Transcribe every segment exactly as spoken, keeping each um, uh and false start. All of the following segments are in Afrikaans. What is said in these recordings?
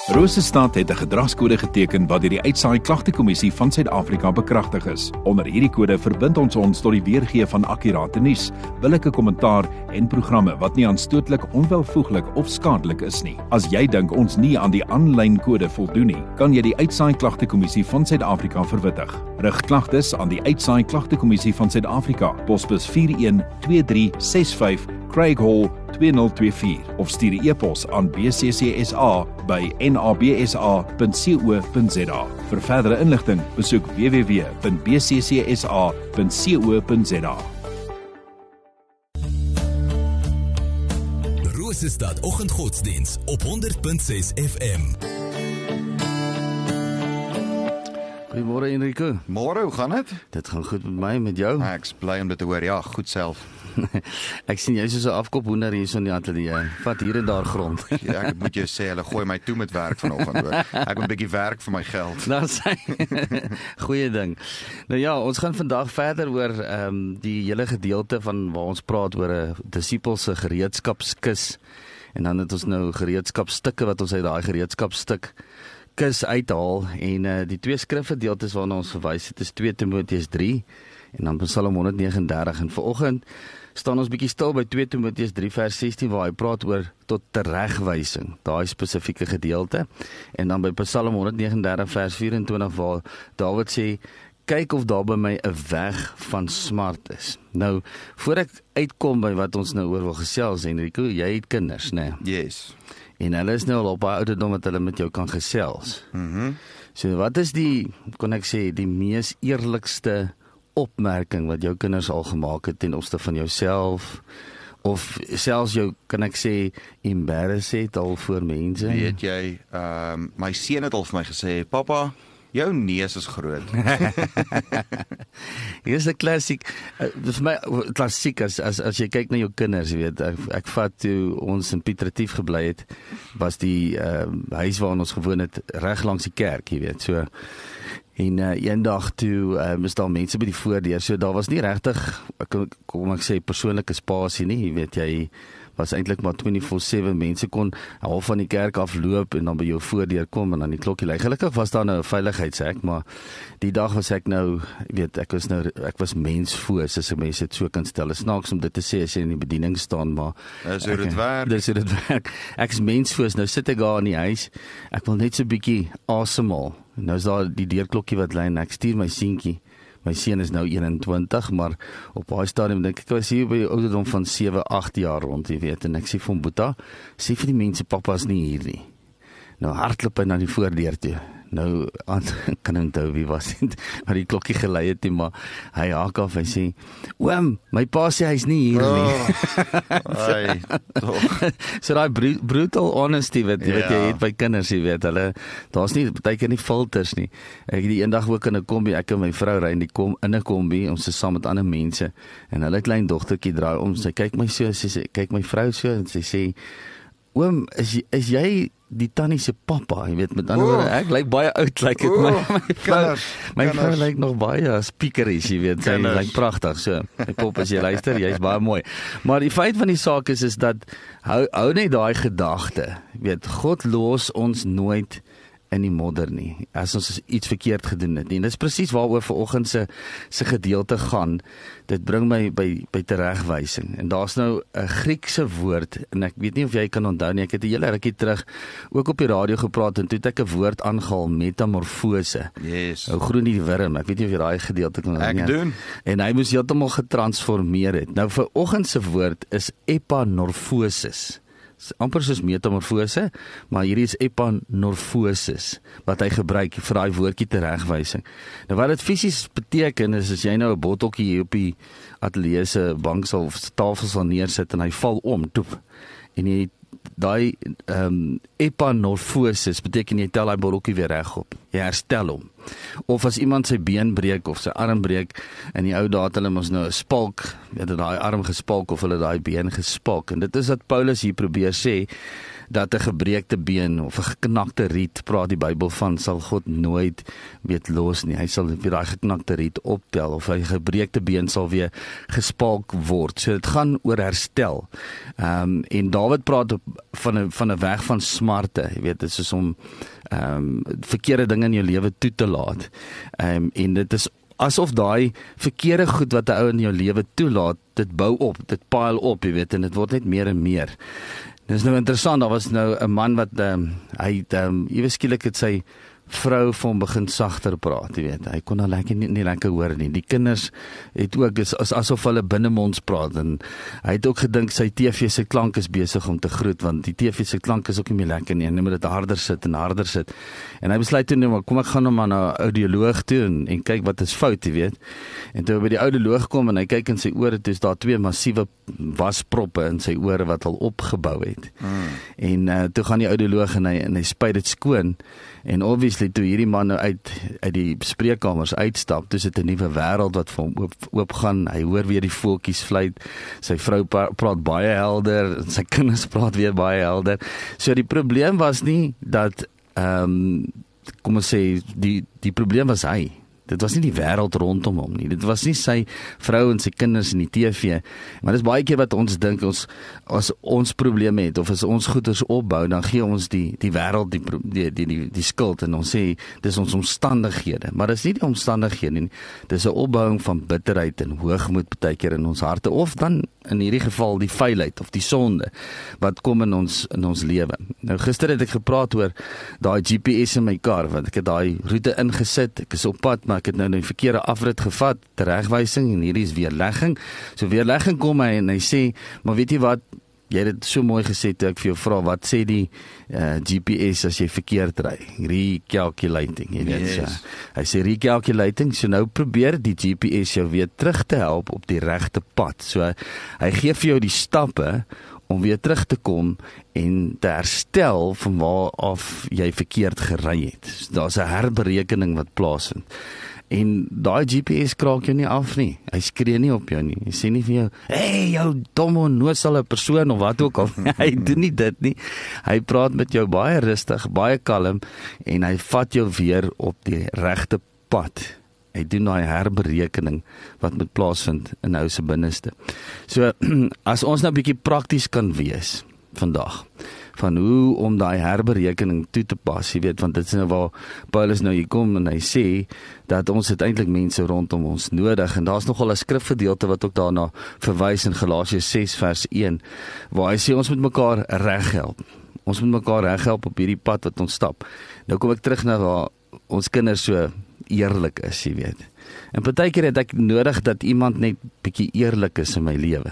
Rosestad het 'n gedragskode geteken wat deur die Uitsaai Klagtekommissie van Suid-Afrika bekragtig is. Onder hierdie kode verbind ons ons tot die weergee van akkurate nuus, billike kommentaar en programme wat nie aanstootlik, onwelvoeglik of skadelik is nie. As jy dink ons nie aan die aanlyn kode voldoen nie, kan jy die Uitsaai Klagtekommissie van Suid-Afrika verwittig. Rig klagtes aan die Uitsaai Klagtekommissie van Suid-Afrika, posbus vier een twee drie ses vyf, Craig Hall twee nul twee vier of stuur 'n e-pos aan b c c s a by n a b s a punt co punt z a. Vir verdere inligting, besoek w w w punt b c c s a punt co punt z a. Rosestad Oggendgodsdiens op honderd punt ses F M. Goeiemôre Enrico. Môre, hoe gaan dit? Dit gaan goed met my, met jou? Ek is bly om dit te hoor. Ja, goed self. Ek sien jy is so 'n afkophoender hier so in die ateljee. Vat hier en daar grond. Ja, ek moet jou sê, hulle gooi my toe met werk vanoggend hoor. Ek moet 'n bietjie werk vir my geld. Nou sê. Goeie ding. Nou ja, ons gaan vandag verder oor ehm um, die hele gedeelte van waar ons praat oor 'n disipels se gereedskapskis. En dan het ons nou gereedskapstukke wat ons uit daai gereedskapstuk kus uithaal en uh, die twee skrifgedeeltes waarna ons verwys het is twee Timoteus drie en dan Psalm honderd vyf een dertig en vanoggend staan ons bietjie stil by twee Timoteus drie vers sestien waar hy praat oor tot teregwysing, daai spesifieke gedeelte, en dan by Psalm honderd vyf een dertig vers vyf en twintig waar Dawid sê, kyk of daar by my 'n weg van smart is. Nou, voor ek uitkom by wat ons nou oor wil gesels, Enrico, jy het kinders, né? Nee? Yes. En hulle is nou al op baie ouderdom dat hulle met jou kan gesels. Mhm. So wat is die, kon ek sê, die mees eerlikste opmerking wat jou kinders al gemaak het ten opsigte van jouself, of selfs jou, kan ek sê, embarrass het al voor mense? Weet jy, um, my seun het al vir my gesê, papa, jou neus is groot. Hier is 'n klassiek, uh, vir my klassiek as, as as jy kyk na jou kinders, jy weet, ek, ek vat toe ons in Piet Retief gebly het, was die uh, huis waar ons gewoon het reg langs die kerk, jy weet, so. En uh, eendag toe uh, is daar mense by die voordeur, so daar was nie regtig, kom ek sê, persoonlike spasie nie, jy weet, jy was eintlik maar vyf sewe mense kon half van die kerk afloop en dan by jou voordeur kom en dan die klokkie lui. Gelukkig was daar nou 'n veiligheidshek, maar die dag was ek nou, weet, ek was nou ek was mensfoos, as 'n mens dit so kan stel. Dit is snaaks om dit te sê as jy in die bediening staan, maar dis hoe dit werk. Dis hoe dit werk. Ek is mensfoos. Nou sit ek daar in die huis. Ek wil net so 'n bietjie asemhaal. Nou is daar die deurklokkie wat lui en ek stuur my seentjie. My seun is nou eenentwintig, maar op daai stadium dink ek was hier by die ouderdom van sewe, agt jaar rond, jy weet, en ek sê vir hom, Boeta, sê vir die mense, papa is nie hier nie. Nou hardloop hy na die voordeur toe. Nou, kan onthou wie was dit, maar die klokkie gelei het, maar hy haak af, hy sê, oom, my pa sê hy's nie hier nie. Oh, ai, toch. So daai br brutal honesty wat, Ja. wat jy het by kinders, jy weet, hulle, daar's nie, partykeer nie filters nie. Ek het die eendag ook in 'n kombi, ek en my vrou ry in die kom in 'n kombi, ons is saam met ander mense, en hulle klein dogtertjie draai om, sy kyk my so, sy sê, kyk my vrou so, en sy sê, oom, is, is jy die tannie se pappa, jy weet, met ander woorde, ek lyk baie oud, lyk dit, my, my vrou, kinders, my vrou kinders. lyk nog baie speakeries, jy weet, sy Kinders. lyk pragtig, so, my pop, as jy luister, jy's baie mooi, maar die feit van die saak is, is dat, hou, hou net daai gedagte, jy weet, God los ons nooit in die modder nie, as ons iets verkeerd gedoen het nie. En dit is presies waaroor vanoggend se se gedeelte gaan. Dit bring my by by teregwysing. En daar's nou 'n Griekse woord, en ek weet nie of jy kan onthou nie, ek het 'n hele rukkie terug ook op die radio gepraat, en toe het ek 'n woord aangehaal, metamorfose. Yes. Nou groen die wurm, ek weet nie of jy daai gedeelte kan onthou nie. Ek doen. En hy moes heeltemal getransformeer het. Nou vanoggend se woord is epanorfosis. Amper soos metamorfose, maar hierdie is epanorfosis wat hy gebruik vir daai woordjie teregwysing. Nou wat dit fisies beteken is, as jy nou 'n botteltjie hier op die ateljee se bank sal of tafel sal neersit en hy val om, toep, en jy daai ehm um, epanorfosis beteken jy tel daai botteltjie weer regop. Jy herstel hom. Of as iemand sy been breek of sy arm breek, in die ou dae het hulle mos nou 'n spalk, het daai arm gespalk of hulle daai been gespalk. En dit is wat Paulus hier probeer sê. dat 'n gebreekte been of 'n geknakte riet, praat die Bybel van, sal God nooit weet los nie. Hy sal weer daai geknakte riet optel, of 'n gebreekte been sal weer gespalk word. So dit gaan oor herstel. Ehm um, en Dawid praat op, van 'n van 'n weg van smarte. Jy weet, dit is soos om ehm um, verkeerde dinge in jou lewe toe te laat. Ehm um, en dit is asof daai verkeerde goed wat 'n ou in jou lewe toelaat, dit bou op, dit pile op, jy weet, en dit word net meer en meer. Dit is nou interessant, daar was nou 'n man wat, um, hy het, um, jy weet skielik het sy vrou vir hom begin sagter praat, jy weet, hy kon nou lekker nie, nie lekker hoor nie, die kinders het ook, is as, asof hulle binnemonds praat, en hy het ook gedink sy T V se klank is besig om te groet, want die T V se klank is ook nie meer lekker nie, en hy moet dit harder sit en harder sit, en hy besluit toe, nou, kom ek gaan nou maar na 'n audioloog toe, en, en kyk wat is fout, jy weet, en toe hy by die audioloog kom, en hy kyk in sy ore, toe is daar twee massiewe wasproppe in sy ore, wat al opgebou het, mm. en uh, toe gaan die audioloog, en hy, en hy spuit dit skoon, en obviously toe hierdie man nou uit, uit die spreekkamers uitstap, toe is dit 'n nuwe wêreld wat vir hom oop, oop gaan, hy hoor weer die voeltjies fluit, sy vrou pra, praat baie helder, sy kinders praat weer baie helder, so die probleem was nie dat, um, kom ons sê, die, die probleem was hy, dit was nie die wêreld rondom hom nie, dit was nie sy vrou en sy kinders in die T V, maar dit is baie keer wat ons dink, ons, as ons probleme het, of as ons goeders opbou, dan gee ons die, die wêreld die, die, die, die, die skuld, en ons sê, dit is ons omstandighede, maar dit is nie die omstandighede nie, dit is 'n opbouing van bitterheid en hoogmoed baie keer in ons harte, of dan in hierdie geval die vuilheid, of die sonde, wat kom in ons, in ons lewe. Nou gister het ek gepraat oor daai G P S in my kar, want ek het daai roete ingesit, ek is op pad, maar ek het nou die verkeerde afrit gevat, teregwysing, en hierdie is weerlegging, so weerlegging kom hy, en hy sê, maar weet jy wat, jy het dit so mooi gesê, toe ek vir jou vra, wat sê die uh, G P S as jy verkeerd ry, recalculating, jy weet, yes. so, hy sê recalculating, so nou probeer die G P S jou weer terug te help op die regte pad, so hy gee vir jou die stappe, om weer terug te kom en te herstel van waar af jy verkeerd gery het. So, daar's 'n herberekening wat plaasvind. En daai G P S kraak jou nie af nie. Hy skree nie op jou nie. Hy sê nie vir jou, hey, jou domme onnoosele persoon of wat ook al. Hy doen nie dit nie. Hy praat met jou baie rustig, baie kalm, en hy vat jou weer op die regte pad. Hy doen daai herberekening wat moet plaasvind in 'n ou se binneste. So, as ons nou 'n bietjie prakties kan wees vandag, van hoe om daai herberekening toe te pas, jy weet, want dit is nou waar Paulus nou hier kom, en hy sê, dat ons het eintlik mense rondom ons nodig, en daar's nogal 'n skrifgedeelte wat ook daarna verwys in Galasiërs ses vers een, waar hy sê, ons moet mekaar reghelp, ons moet mekaar reghelp op hierdie pad wat ons stap. Nou kom ek terug na waar ons kinders so eerlik is, jy weet. En partykeer het ek nodig dat iemand net bietjie eerlik is in my lewe.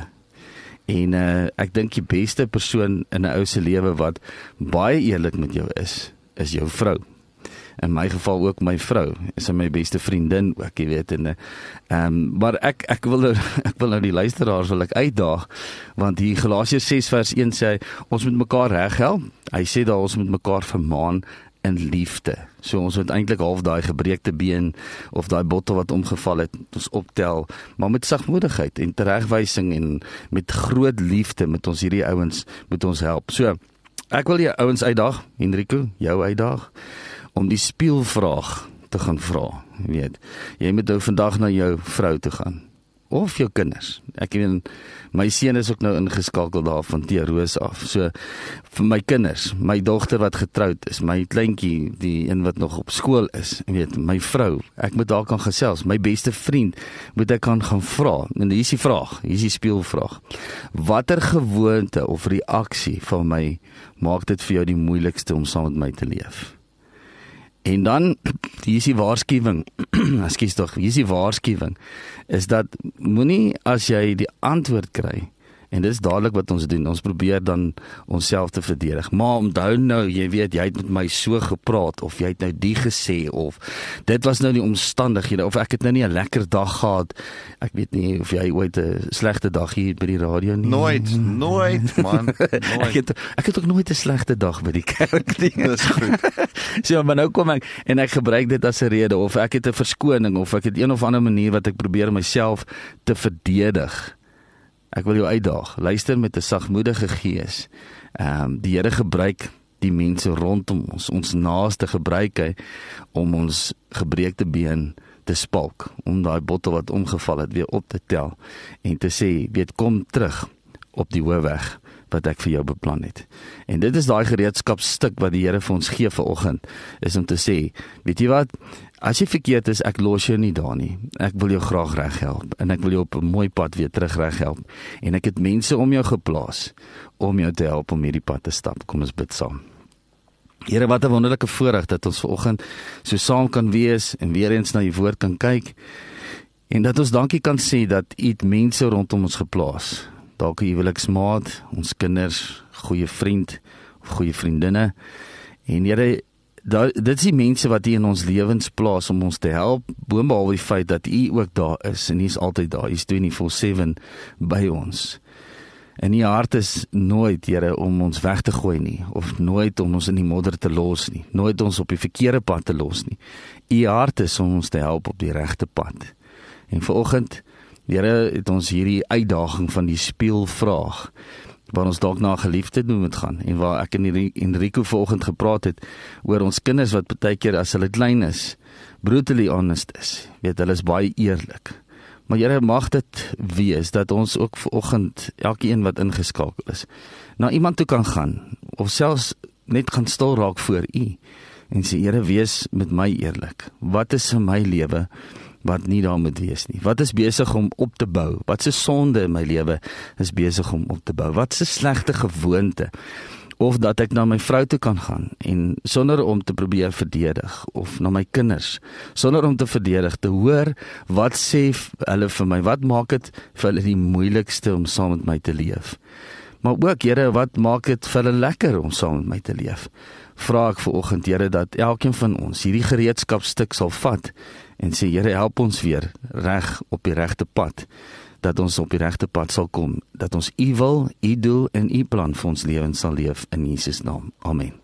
En uh, ek dink die beste persoon in 'n ou se lewe wat baie eerlik met jou is, is jou vrou. In my geval ook my vrou, is my beste vriendin ook, jy weet. En, um, maar ek, ek, wil nou, ek wil nou die luisteraars wil ek uitdaag, want die Galasiërs ses vers een sê, ons moet mekaar reghelp. Hy sê daar, ons moet mekaar vermaan in liefde. So ons moet eintlik half daai gebreekte been of daai bottel wat omgeval het, ons optel, maar met sagmoedigheid en teregwysing en met groot liefde met ons hierdie ouens moet ons help. So ek wil jou ouens uitdaag, Henrico, jou uitdaag om die spieelvraag te gaan vra. Jy weet, jy moet nou vandag na jou vrou toe gaan of jou kinders. Ek weet, my seun is ook nou ingeskakel daar van Teeroos af. So, vir my kinders, my dogter wat getroud is, my kleintjie, die een wat nog op skool is, weet, my vrou, ek moet daar kan gesels, my beste vriend, moet ek kan gaan vra. En hier is die vraag, hier is die speelvraag. Watter gewoonte of reaksie van my maak dit vir jou die moeilikste om saam met my te leef? En dan, hier is die waarskuwing, ekskuus tog, hier is die waarskuwing, is dat moenie as jy die antwoord kry, en dit is dadelik wat ons doen, ons probeer dan onsself te verdedig, maar onthou nou, jy weet, jy het met my so gepraat, of jy het nou die gesê, of dit was nou die omstandighede, of ek het nou nie 'n lekker dag gehad, ek weet nie of jy ooit 'n slegte dag hier by die radio nie. Nooit, nooit man, nooit. Ek het, ek het ook nooit 'n slegte dag by die kerk nie. Dis goed. So, maar nou kom ek, en ek gebruik dit as 'n rede, of ek het 'n verskoning, of ek het een of ander manier wat ek probeer myself te verdedig, Ek wil jou uitdaag, luister met 'n sagmoedige gees. Ehm um, die Here gebruik die mense rondom ons, ons naaste gebruik hy om ons gebreekte been te spalk, om daai bottel wat omgeval het weer op te tel en te sê, weet, kom terug op die hoofweg wat ek vir jou beplan het. En dit is daai gereedskapsstuk wat die Here vir ons gee vanoggend, is om te sê, weet jy wat, as jy verkeerd is, ek los jou nie daar nie. Ek wil jou graag reg help en ek wil jou op 'n mooi pad weer terug reg help. En ek het mense om jou geplaas om jou te help om hierdie pad te stap. Kom ons bid saam. Here, wat 'n wonderlike voorreg dat ons vanoggend so saam kan wees en weer eens na u woord kan kyk en dat ons dankie kan sê dat u het mense rondom ons geplaas. Dalk 'n huweliksmaat, ons kinders, goeie vriend of goeie vriendinne. En Here, Da, dit is die mense wat U in ons lewens plaas om ons te help, boonbehalwe die feit dat U ook daar is, en U is altyd daar, U is vyf-vyf sewe by ons. En U hart is nooit, Here, om ons weg te gooi nie, of nooit om ons in die modder te los nie, nooit ons op die verkeerde pad te los nie. U hart is om ons te help op die regte pad. En vanoggend, Here, het ons hierdie uitdaging van die spieelvraag, waar ons dalk na 'n geliefde doen moet gaan, en waar ek en Enrico vanoggend gepraat het, oor ons kinders wat baie keer as hulle klein is, brutally honest is, weet, hulle is baie eerlik. Maar Here, mag dit wees, dat ons ook vanoggend, elkeen wat ingeskakel is, na iemand toe kan gaan, of selfs net gaan stil raak voor U, en sê, Here, wees met my eerlik, wat is in my lewe, wat nie daar moet wees nie. Wat is besig om op te bou? Wat se sonde in my lewe is besig om op te bou? Wat se slegte gewoonte? Of dat ek na my vrou toe kan gaan en sonder om te probeer verdedig, of na my kinders, sonder om te verdedig, te hoor, wat sê hulle vir my? Wat maak dit vir hulle die moeilikste om saam met my te leef? Maar ook, Here, wat maak dit vir hulle lekker om saam met my te leef? Vra ek vanoggend, Here, dat elkeen van ons hierdie gereedskapstuk sal vat en sê, Here, help ons weer reg op die regte pad, dat ons op die regte pad sal kom, dat ons U wil, U doel en U plan vir ons lewens sal leef in Jesus naam. Amen.